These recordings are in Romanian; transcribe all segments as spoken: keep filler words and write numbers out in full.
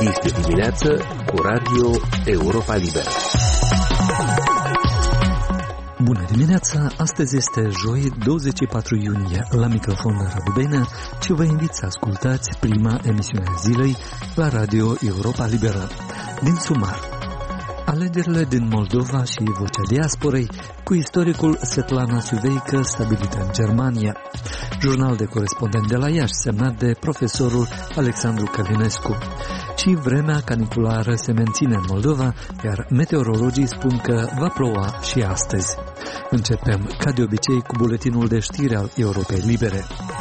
Este dimineață cu Radio Europa Liberă. Bună dimineața! Astăzi este joi, douăzeci și patru iunie. La microfon Radu Benea și vă invit să ascultați prima emisiune a zilei la Radio Europa Liberă. Din sumar, alegerile din Moldova și Vocea Diasporei cu istoricul Svetlana Suveică, stabilită în Germania. Jurnal de corespondent de la Iași, semnat de profesorul Alexandru Călinescu. Și vremea caniculară se menține în Moldova, iar meteorologii spun că va ploua și astăzi. Începem, ca de obicei, cu buletinul de știri al Europei Libere.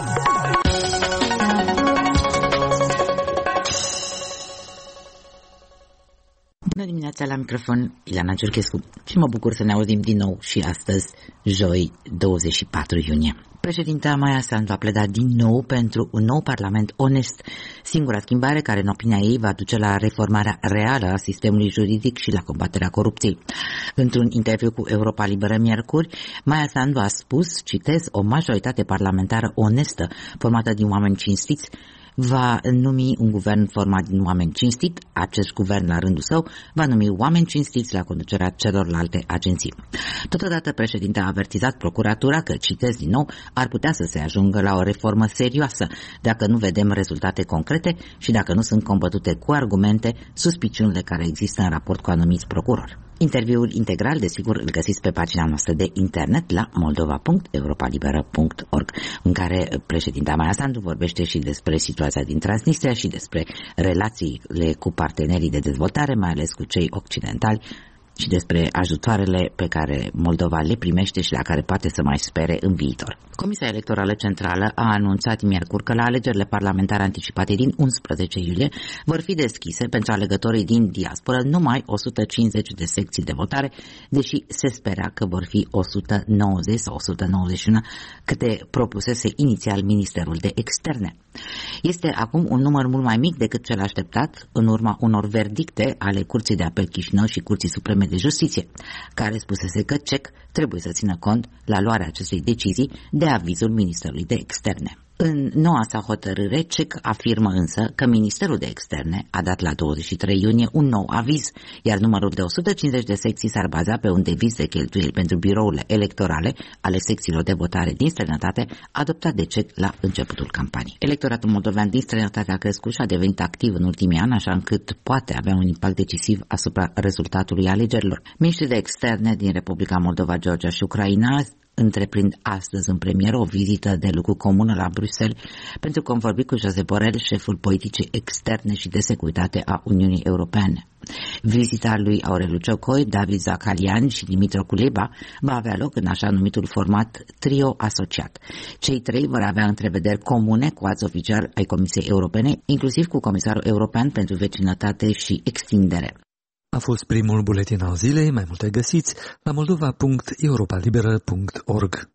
Bună dimineața, la microfon Ileana Ciurchescu și mă bucur să ne auzim din nou și astăzi, joi, douăzeci și patru iunie. Președinta Maia Sandu a pledat din nou pentru un nou parlament onest, singura schimbare care, în opinia ei, va duce la reformarea reală a sistemului juridic și la combaterea corupției. Într-un interviu cu Europa Liberă miercuri, Maia Sandu a spus, citez, o majoritate parlamentară onestă, formată din oameni cinstiți, va numi un guvern format din oameni cinstit. Acest guvern, la rândul său, va numi oameni cinstiți la conducerea celorlalte agenții. Totodată, președinta a avertizat procuratura că, citez din nou, ar putea să se ajungă la o reformă serioasă dacă nu vedem rezultate concrete și dacă nu sunt combătute cu argumente suspiciunile care există în raport cu anumiți procurori. Interviul integral, desigur, îl găsiți pe pagina noastră de internet la moldova punct europa liberă punct org, în care președinta Maia Sandu vorbește și despre situația din Transnistria și despre relațiile cu partenerii de dezvoltare, mai ales cu cei occidentali, și despre ajutoarele pe care Moldova le primește și la care poate să mai spere în viitor. Comisia Electorală Centrală a anunțat miercuri că la alegerile parlamentare anticipate din unsprezece iulie vor fi deschise pentru alegătorii din diasporă numai o sută cincizeci de secții de votare, deși se spera că vor fi o sută nouăzeci sau o sută nouăzeci și unu, câte propusese inițial Ministerul de Externe. Este acum un număr mult mai mic decât cel așteptat în urma unor verdicte ale Curții de Apel Chișinău și Curții Supreme de Justiție, care spusese că C E C trebuie să țină cont la luarea acestei decizii de avizul Ministerului de Externe. În noua sa hotărâre, C E C afirmă însă că Ministerul de Externe a dat la douăzeci și trei iunie un nou aviz, iar numărul de o sută cincizeci de secții s-ar baza pe un deviz de cheltuieli pentru birourile electorale ale secțiilor de votare din străinătate, adoptat de C E C la începutul campaniei. Electoratul moldovean din străinătate a crescut și a devenit activ în ultimii ani, așa încât poate avea un impact decisiv asupra rezultatului alegerilor. Ministrii de Externe din Republica Moldova, Georgia și Ucraina întreprind astăzi în premieră o vizită de lucru comună la Bruxelles pentru că vorbi cu Josep Borrell, șeful politicii externe și de securitate a Uniunii Europene. Vizita lui Aureliu Ciocoi, David Zacarian și Dimitru Kuleba va avea loc în așa numitul format trio asociat. Cei trei vor avea întrevederi comune cu alți oficiali ai Comisiei Europene, inclusiv cu Comisarul European pentru Vecinătate și Extindere. A fost primul buletin al zilei, mai multe găsiți la moldova punct europa liberă punct org.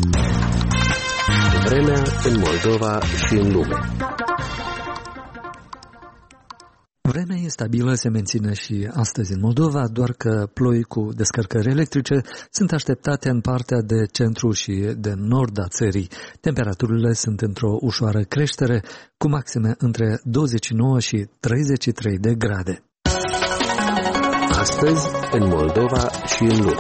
Vremea în Moldova și în lume. Vremea e stabilă, se menține și astăzi în Moldova, doar că ploi cu descărcări electrice sunt așteptate în partea de centru și de nord a țării. Temperaturile sunt într-o ușoară creștere, cu maxime între douăzeci și nouă și treizeci și trei de grade. Astăzi, în Moldova și în lume.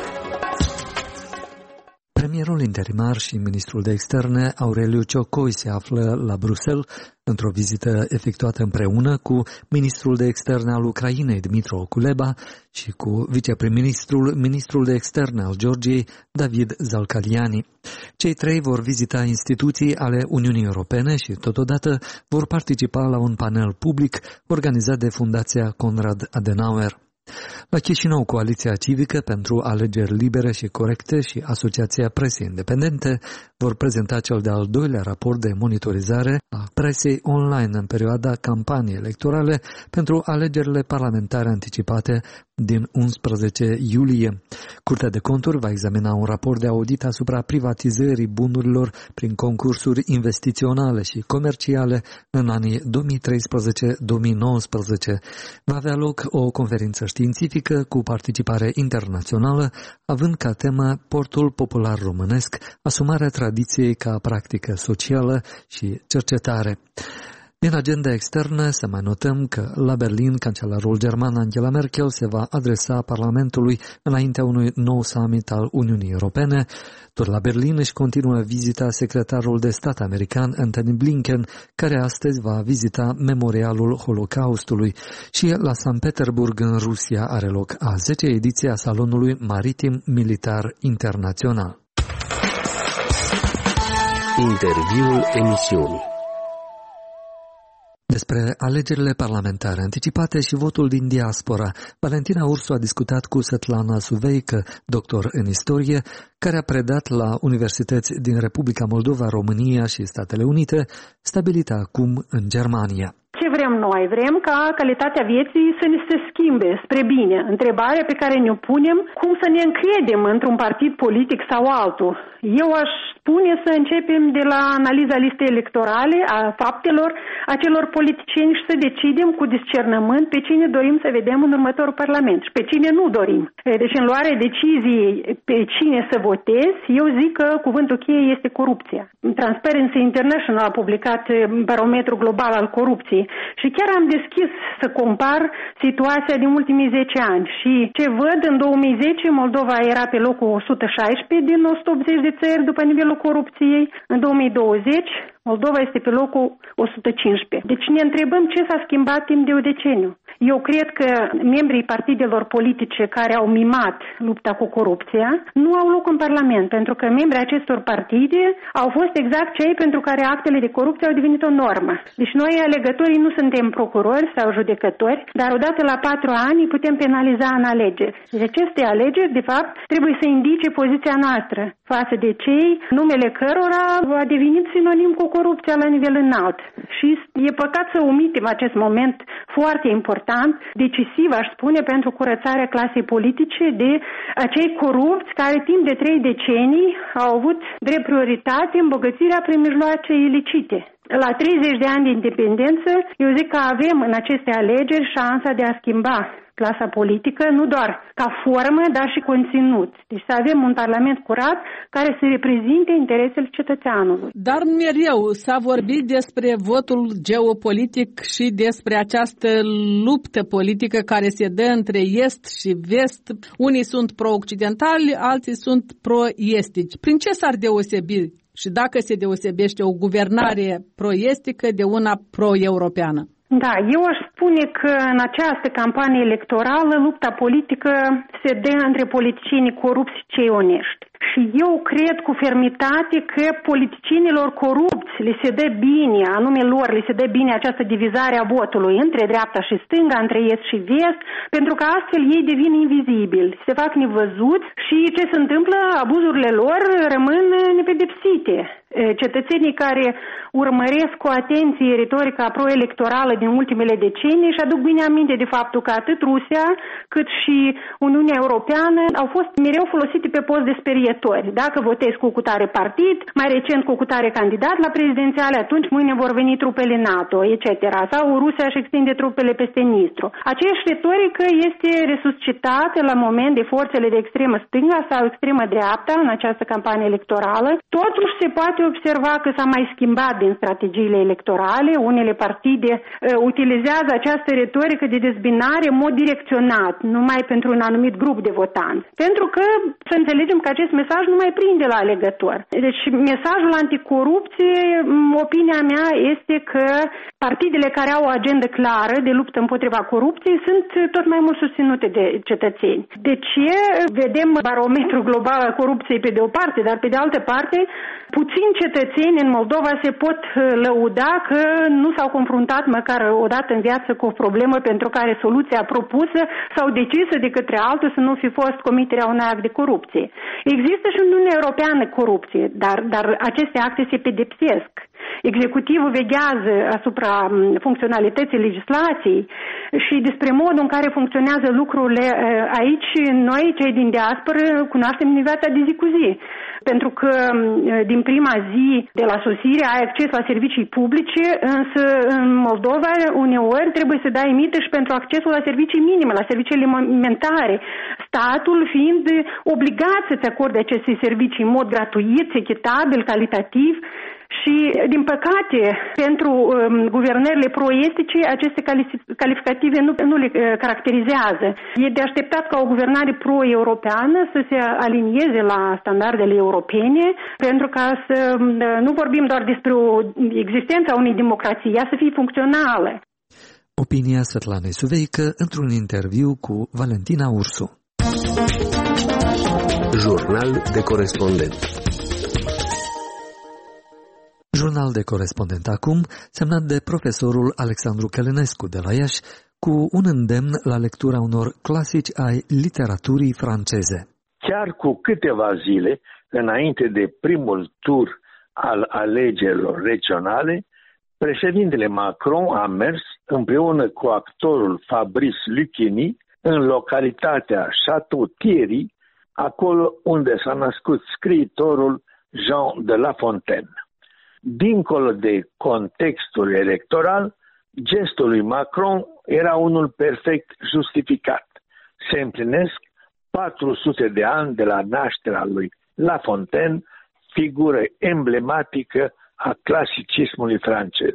Premierul interimar și ministrul de externe, Aureliu Ciocoi, se află la Bruxelles într-o vizită efectuată împreună cu ministrul de externe al Ucrainei, Dimitru Kuleba, și cu viceprim-ministrul, ministrul de externe al Georgiei, David Zalcaliani. Cei trei vor vizita instituții ale Uniunii Europene și totodată vor participa la un panel public organizat de Fundația Konrad Adenauer. La Chișinău, Coaliția Civică pentru Alegeri Libere și Corecte și Asociația Presei Independente vor prezenta cel de-al doilea raport de monitorizare a presei online în perioada campaniei electorale pentru alegerile parlamentare anticipate din unsprezece iulie. Curtea de Conturi va examina un raport de audit asupra privatizării bunurilor prin concursuri investiționale și comerciale în anii două mii treisprezece două mii nouăsprezece. Va avea loc o conferință științifică cu participare internațională, având ca temă Portul Popular Românesc, asumarea tradiției ca practică socială și cercetare. Din agenda externă să mai notăm că la Berlin, cancelarul german Angela Merkel se va adresa Parlamentului înaintea unui nou summit al Uniunii Europene. Tot la Berlin își continuă vizita secretarul de stat american Antony Blinken, care astăzi va vizita memorialul Holocaustului. Și la Sankt Petersburg, în Rusia, are loc a zecea ediție a Salonului Maritim Militar Internațional. Interviul emisiunii. Despre alegerile parlamentare anticipate și votul din diaspora, Valentina Ursu a discutat cu Svetlana Suveică, doctor în istorie, care a predat la universități din Republica Moldova, România și Statele Unite, stabilită acum în Germania. Ce vrem noi? Vrem ca calitatea vieții să ne se schimbe spre bine. Întrebarea pe care ne-o punem, cum să ne încredem într-un partid politic sau altul? Eu aș spune să începem de la analiza listei electorale, a faptelor acelor politicieni și să decidem cu discernământ pe cine dorim să vedem în următorul Parlament și pe cine nu dorim. Deci în luarea deciziei pe cine să votez, eu zic că cuvântul cheie este corupția. Transparency International a publicat barometrul global al corupției și chiar am deschis să compar situația din ultimii zece ani și ce văd în două mii zece Moldova era pe locul o sută șaisprezece din o sută optzeci de țări după nivelul corupției, în două mii douăzeci Moldova este pe locul o sută cincisprezece. Deci ne întrebăm ce s-a schimbat timp de un deceniu. Eu cred că membrii partidelor politice care au mimat lupta cu corupția nu au loc în Parlament, pentru că membrii acestor partide au fost exact cei pentru care actele de corupție au devenit o normă. Deci noi, alegătorii, nu suntem procurori sau judecători, dar odată la patru ani îi putem penaliza în alegeri. Deci aceste alegeri, de fapt, trebuie să indice poziția noastră față de cei numele cărora a devenit sinonim cu corupția la nivel înalt. Și e păcat să omitem acest moment foarte important, decisiv, aș spune, pentru curățarea clasei politice de acei corupți care timp de trei decenii au avut drept prioritate îmbogățirea prin mijloace ilicite. La treizeci de ani de independență, eu zic că avem în aceste alegeri șansa de a schimba clasa politică, nu doar ca formă, dar și conținut. Deci să avem un parlament curat care să reprezinte interesele cetățeanului. Dar mereu s-a vorbit despre votul geopolitic și despre această luptă politică care se dă între est și vest. Unii sunt pro-occidentali, alții sunt pro-estici. Prin ce s-ar deosebi? Și dacă se deosebește o guvernare pro-estică de una pro-europeană? Da, eu aș spune că în această campanie electorală lupta politică se dă între politicienii corupți și cei onești. Și eu cred cu fermitate că politicienilor corupți le se dă bine, anume lor le se dă bine această divizare a votului între dreapta și stânga, între est și vest, pentru că astfel ei devin invizibili, se fac nevăzuți și ce se întâmplă, abuzurile lor rămân nepedepsite. Cetățenii care urmăresc cu atenție retorica pro-electorală din ultimele decenii și aduc bine aminte de faptul că atât Rusia cât și Uniunea Europeană au fost mereu folosite pe post de sperietori. Dacă votezi cu cutare partid, mai recent cu cutare candidat la prezidențiale, atunci mâine vor veni trupele NATO, et cetera. Sau Rusia își extinde trupele peste Nistru. Aceeași retorică este resuscitată la moment de forțele de extremă stânga sau extremă dreapta în această campanie electorală. Totuși se poate observa că s-a mai schimbat din strategiile electorale. Unele partide uh, utilizează această retorică de dezbinare în mod direcționat, numai pentru un anumit grup de votanți. Pentru că să înțelegem că acest mesaj nu mai prinde la alegător. Deci mesajul anticorupție, opinia mea este că partidele care au o agendă clară de luptă împotriva corupției sunt tot mai mult susținute de cetățeni. De ce? Vedem barometrul global al corupției pe de o parte, dar pe de altă parte puțini cetățeni în Moldova se pot lăuda că nu s-au confruntat măcar o dată în viață cu o problemă pentru care soluția propusă sau decisă de către altul să nu fi fost comiterea unui act de corupție. Există și în Uniunea Europeană corupție, dar, dar aceste acte se pedepsesc. Executivul veghează asupra funcționalității legislației și despre modul în care funcționează lucrurile aici, noi, cei din diasporă, cunoaștem în viața de zi cu zi. Pentru că din prima zi de la sosire ai acces la servicii publice, însă în Moldova uneori trebuie să dai mită și pentru accesul la servicii minime, la servicii alimentare, statul fiind obligat să-ți acorde aceste servicii în mod gratuit, echitabil, calitativ. Și, din păcate, pentru um, guvernările pro-estice, aceste calificative nu, nu le uh, caracterizează. E de așteptat ca o guvernare pro-europeană să se alinieze la standardele europene, pentru ca să uh, nu vorbim doar despre o existența unei democrații, ea să fie funcțională. Opinia Sătlanei Suveică într-un interviu cu Valentina Ursu. Jurnal de corespondent. Jurnal de corespondent acum, semnat de profesorul Alexandru Călănescu de la Iași, cu un îndemn la lectura unor clasici ai literaturii franceze. Chiar cu câteva zile înainte de primul tur al alegerilor regionale, președintele Macron a mers împreună cu actorul Fabrice Lucchini în localitatea Château-Thierry, acolo unde s-a născut scriitorul Jean de La Fontaine. Dincolo de contextul electoral, gestul lui Macron era unul perfect justificat. Se împlinesc patru sute de ani de la nașterea lui La Fontaine, figură emblematică a clasicismului francez.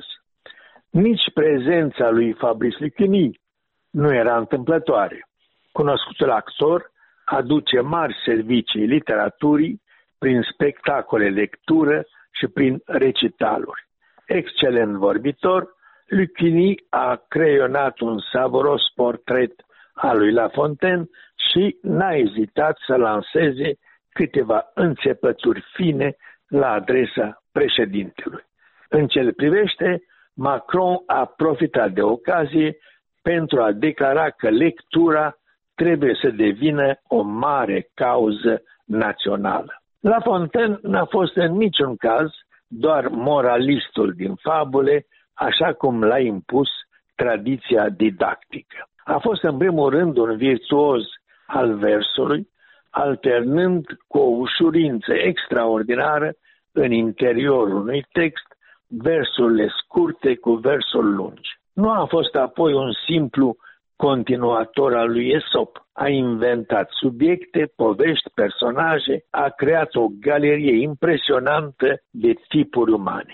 Nici prezența lui Fabrice Lucchini nu era întâmplătoare. Cunoscutul actor aduce mari servicii literaturii prin spectacole, lectură și prin recitaluri. Excelent vorbitor, Lucchini a creionat un savuros portret al lui La Fontaine și n-a ezitat să lanseze câteva înțepături fine la adresa președintelui. În ce îl privește, Macron a profitat de ocazie pentru a declara că lectura trebuie să devină o mare cauză națională. La Fontaine n-a fost în niciun caz doar moralistul din fabule, așa cum l-a impus tradiția didactică. A fost în primul rând un virtuos al versului, alternând cu o ușurință extraordinară în interiorul unui text versurile scurte cu versuri lungi. Nu a fost apoi un simplu continuator al lui Aesop. A inventat subiecte, povești, personaje, a creat o galerie impresionantă de tipuri umane.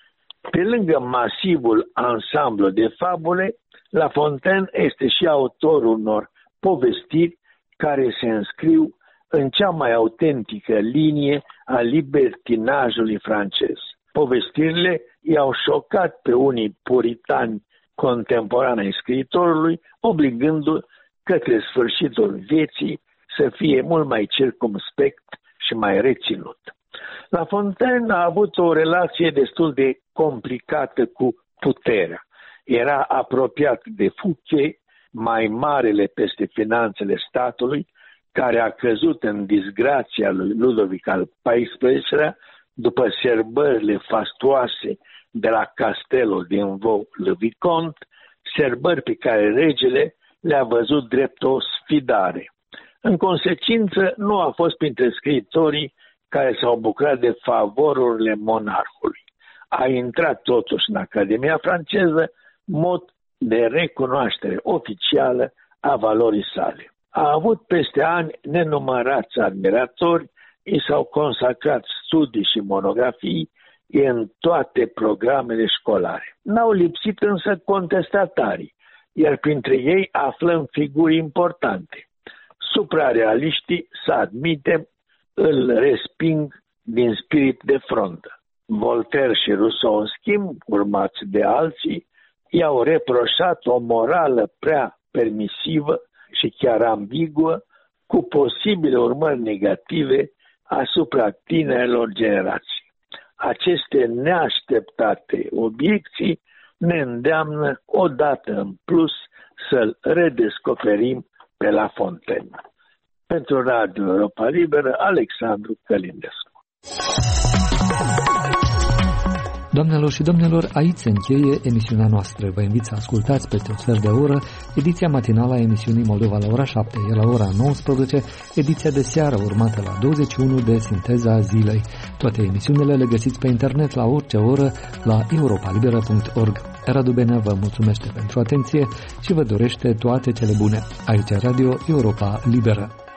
Pe lângă masivul ansamblu de fabule, La Fontaine este și autorul unor povestiri care se înscriu în cea mai autentică linie a libertinajului francez. Povestirile i-au șocat pe unii puritani contemporani ai scriitorului, obligându-l către sfârșitul vieții să fie mult mai circumspect și mai reținut. La Fontaine a avut o relație destul de complicată cu puterea. Era apropiat de Fouquet, mai marele peste finanțele statului, care a căzut în disgrația lui Ludovic al paisprezecelea după serbările fastoase de la castelul din Vaux-le-Vicomte, serbări pe care regele le-a văzut drept o sfidare. În consecință, nu a fost printre scriitorii care s-au bucurat de favorurile monarhului. A intrat totuși în Academia franceză, mod de recunoaștere oficială a valorii sale. A avut peste ani nenumărați admiratori, i s-au consacrat studii și monografii în toate programele școlare. N-au lipsit însă contestatarii, iar printre ei aflăm figuri importante. Suprarealiștii, să admitem, îl resping din spirit de frontă. Voltaire și Rousseau, în schimb, urmați de alții, i-au reproșat o morală prea permisivă și chiar ambiguă, cu posibile urmări negative asupra tinerilor generații. Aceste neașteptate obiecții ne îndeamnă odată în plus să-l redescoperim pe La Fontaine. Pentru Radio Europa Liberă, Alexandru Călindescu. Doamnelor și domnilor, aici se încheie emisiunea noastră. Vă invit să ascultați peste o sfert de oră ediția matinală a emisiunii Moldova la ora șapte, iar la ora nouăsprezece ediția de seară urmată la douăzeci și unu de Sinteza Zilei. Toate emisiunile le găsiți pe internet la orice oră la europa liberă punct org. Radu Benea vă mulțumește pentru atenție și vă dorește toate cele bune. Aici Radio Europa Liberă.